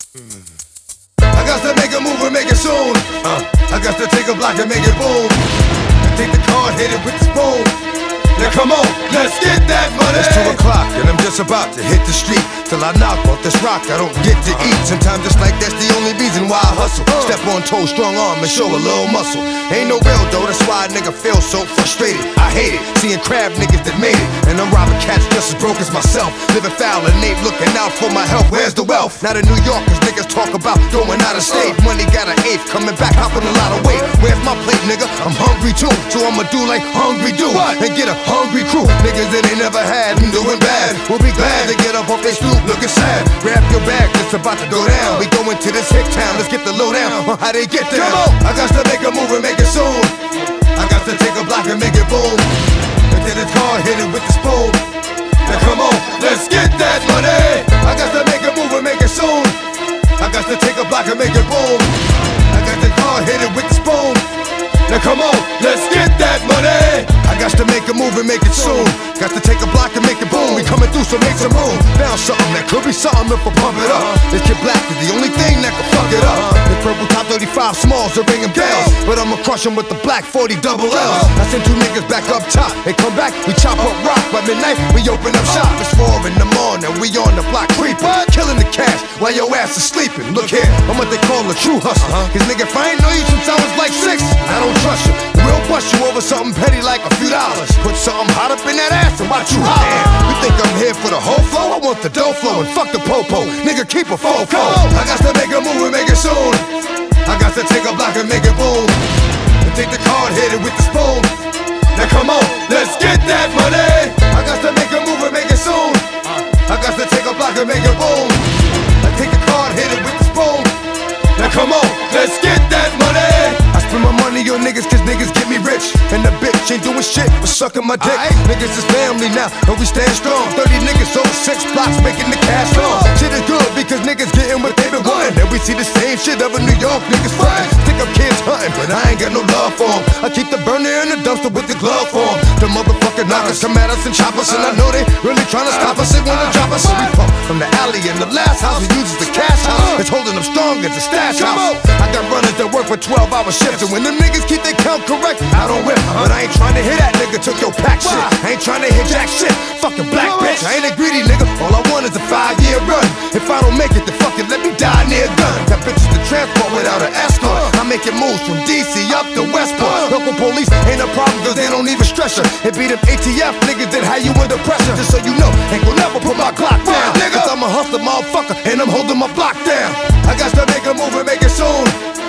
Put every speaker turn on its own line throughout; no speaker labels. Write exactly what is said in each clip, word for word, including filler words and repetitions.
I got to make a move and make it soon. Uh, I got to take a block and make it boom. I take the card, hit it with the spoon. Now come on, let's get that money. It's two o'clock and I'm just about to hit the street. Till I knock off this rock, I don't get to eat. Sometimes it's like that's the only reason why I hustle. Step on toes, strong arm, and show a little muscle. Ain't no real though, that's why a nigga feel so frustrated. I hate it, seeing crab niggas that made it. And I'm robbing cats just as broke as myself. Living foul and ain't looking out for my health. Where's the wealth? Now the New Yorkers niggas talk about going out of state. Money got an eighth, coming back, hopping a lot of weight. Where's my plate, nigga? I'm hungry too. So I'ma do like hungry do. And get a hungry crew. Niggas that ain't never had and doing bad will be glad to get up off they stoop looking sad. Grab your bag, it's about to go down. We going to this hick town, let's get the lowdown on how they get there. Come on. I got to make a move and make it soon. I got to take a block and make it boom. And then it's hard, hit it with the spoon. Now come on, let's get that money. I got to make a move and make it soon. I got to take a block and make it boom. I got the car, hit it with the spoon. Now come on, let's get that money. I got to make a move and make it soon. Got to take a block and make it boom. We coming through, so make some room. Found something that could be something if I pump it up. This kid black is the only thing that can fuck it up. The purple top thirty-five smalls are ringing bells, but I'ma crush them with the black forty double L's. I send two niggas back up top. They come back, we chop up rock. By midnight, we open up shop. It's four in the morning, we on the block creeping, killing the cash while your ass is sleeping. Look here, I'm what they call a true hustler. Cause nigga, if I ain't know you since I was like six, I don't trust you. We'll bust you over something petty like a few dollars. Put something hot up in that ass and watch you holler. You think I'm here for the whole flow? I want the dough flow and fuck the popo. Nigga, keep a fofo. I got to make a move and make it soon. I got to take a block and make it boom. And take the card, hit it with the spoon. Now come on, let's get that money. I got to make a move and make it soon. I got to take a block and make it boom. I take the card, hit it with the spoon. Now come on, let's get that money. I spend my money on niggas cause niggas get me rich. And the bitch ain't doing shit but sucking my dick. Right. Niggas is family now, and we stand strong. Thirty niggas over six blocks making the cash long. Shit is good because niggas getting what they been wanting. And we see the same shit other New York niggas frontin'. Stick up kids hunting, but I ain't got no love for them. I keep the burner in the dumpster with the glove for them. The motherfucking knockers come at us and chop us. And I know they really tryna stop us and wanna drop us. So we pump from the alley in the last house we uses the cash house. It's holding them strong as a stash house. I got runners that work for twelve hour shifts. And when them niggas keep their count correct, I don't whip. But I ain't trying to hit that nigga, took your pack shit. I ain't trying to hit jack shit, fucking black bitch. I ain't a greedy nigga, all I want is a five year run. If I don't make it, then fucking let me die near gun. Got bitches to transport without an escort. I make it moves from D C up to Westport. Local police ain't a problem cause they don't even stress her. It be them A T F niggas that have you under pressure. Just so you know, ain't gon' never put my Glock down. Cause I'm a hustler motherfucker and I'm holding my block down. I got to make a move and make it soon.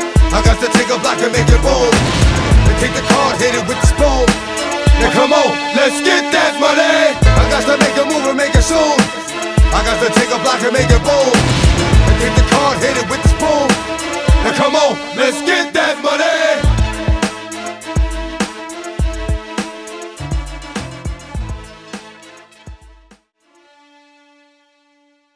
I got to take a block and make it boom. And take the card, hit it with the spoon. Now come on, let's get that money. I got to make a move and make it soon. I got to take a block and make it boom. And take the card, hit it with the spoon. Now come on, let's get